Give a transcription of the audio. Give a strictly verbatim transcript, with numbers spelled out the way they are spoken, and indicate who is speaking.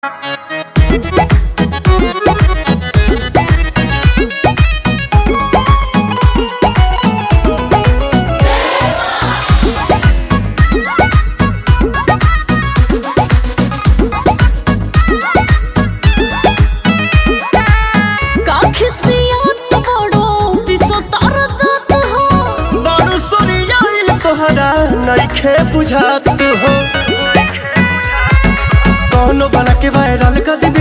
Speaker 1: नइखे बुझात हो कौनो बना के वायरल कर दी